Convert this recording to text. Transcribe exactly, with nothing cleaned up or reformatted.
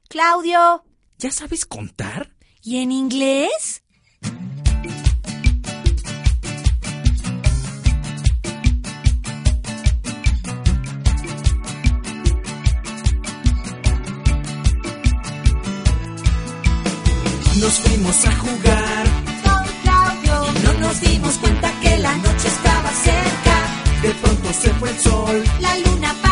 Claudio. ¿Ya sabes contar? ¿Y en inglés? Nos fuimos a jugar Con Claudio. y no nos dimos cuenta que la noche estaba cerca. De pronto se fue el sol. La luna